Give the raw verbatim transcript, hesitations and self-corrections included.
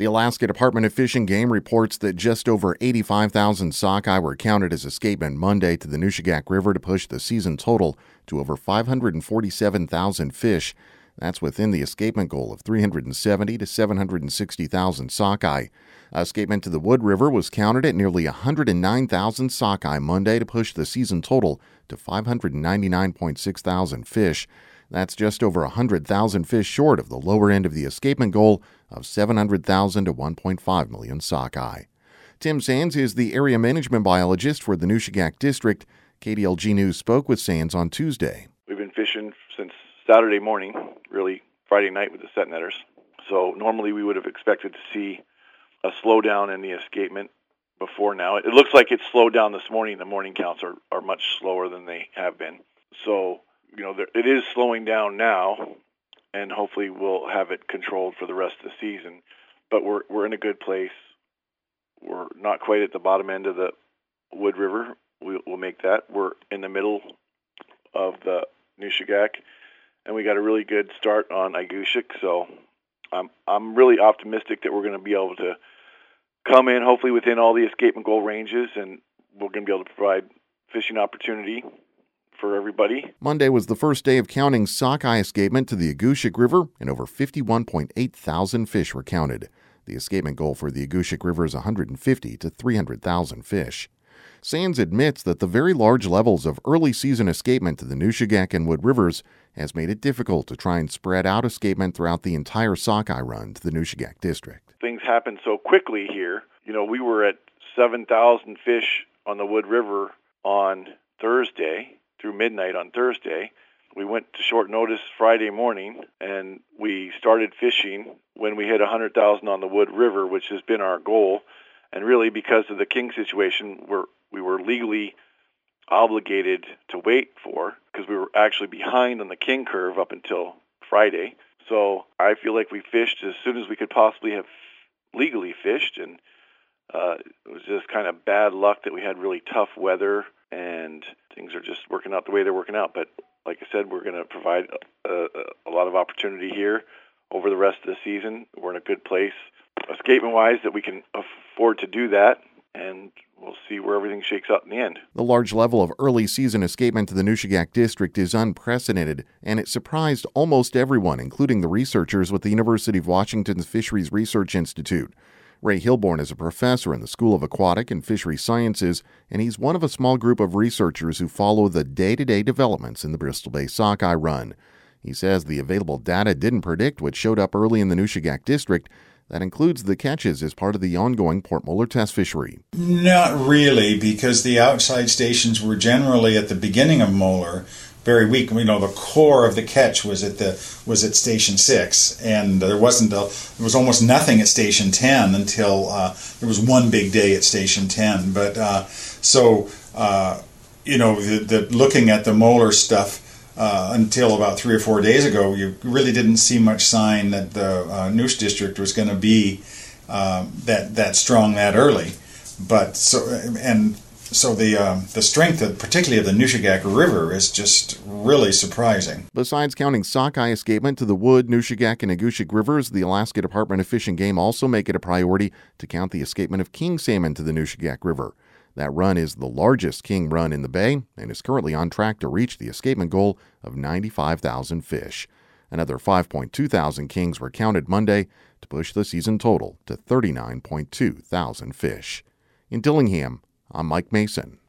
The Alaska Department of Fish and Game reports that just over eighty-five thousand sockeye were counted as escapement Monday to the Nushagak River to push the season total to over five hundred forty-seven thousand fish. That's within the escapement goal of three hundred seventy to seven hundred sixty thousand sockeye. Escapement to the Wood River was counted at nearly one hundred nine thousand sockeye Monday to push the season total to five hundred ninety-nine point six thousand fish. That's just over one hundred thousand fish short of the lower end of the escapement goal of seven hundred thousand to one point five million sockeye. Tim Sands is the area management biologist for the Nushagak District. K D L G News spoke with Sands on Tuesday. We've been fishing since Saturday morning, really Friday night with the set netters. So normally we would have expected to see a slowdown in the escapement before now. It looks like it's slowed down this morning. The morning counts are, are much slower than they have been. So, you know, there, it is slowing down now, and hopefully we'll have it controlled for the rest of the season. But we're we're in a good place. We're not quite at the bottom end of the Wood River. We'll, we'll make that. We're in the middle of the Nushagak, and we got a really good start on Igushik. So I'm I'm really optimistic that we're going to be able to come in, hopefully within all the escapement goal ranges, and we're going to be able to provide fishing opportunity for everybody. Monday was the first day of counting sockeye escapement to the Igushik River, and over fifty-one point eight thousand fish were counted. The escapement goal for the Igushik River is one hundred fifty to three hundred thousand fish. Sands admits that the very large levels of early season escapement to the Nushagak and Wood Rivers has made it difficult to try and spread out escapement throughout the entire sockeye run to the Nushagak District. Things happen so quickly here. You know, we were at seven thousand fish on the Wood River on Thursday, through midnight on Thursday. We went to short notice Friday morning, and we started fishing when we hit one hundred thousand on the Wood River, which has been our goal. And really, because of the king situation, we're, we were legally obligated to wait for, because we were actually behind on the king curve up until Friday. So I feel like we fished as soon as we could possibly have legally fished, and uh, it was just kind of bad luck that we had really tough weather, and things are just working out the way they're working out. But like I said, we're going to provide a, a, a lot of opportunity here over the rest of the season. We're in a good place, escapement-wise, that we can afford to do that, and we'll see where everything shakes out in the end. The large level of early season escapement to the Nushagak District is unprecedented, and it surprised almost everyone, including the researchers with the University of Washington's Fisheries Research Institute. Ray Hilborn is a professor in the School of Aquatic and Fishery Sciences, and he's one of a small group of researchers who follow the day-to-day developments in the Bristol Bay sockeye run. He says the available data didn't predict what showed up early in the Nushagak District. That includes the catches as part of the ongoing Port Molar test fishery. Not really, because the outside stations were generally at the beginning of Molar very weak. You know, the core of the catch was at the was at Station Six, and there wasn't a, there was almost nothing at Station Ten until uh, there was one big day at Station Ten. But uh, so uh, you know, the, the looking at the Molar stuff. Uh, until about three or four days ago, you really didn't see much sign that the uh, Noosh District was going to be uh, that that strong that early. But so and so the uh, the strength, of, particularly of the Nushagak River, is just really surprising. Besides counting sockeye escapement to the Wood, Nushagak, and Igushik Rivers, the Alaska Department of Fish and Game also make it a priority to count the escapement of king salmon to the Nushagak River. That run is the largest king run in the bay and is currently on track to reach the escapement goal of ninety-five thousand fish. Another five point two thousand kings were counted Monday to push the season total to thirty-nine point two thousand fish. In Dillingham, I'm Mike Mason.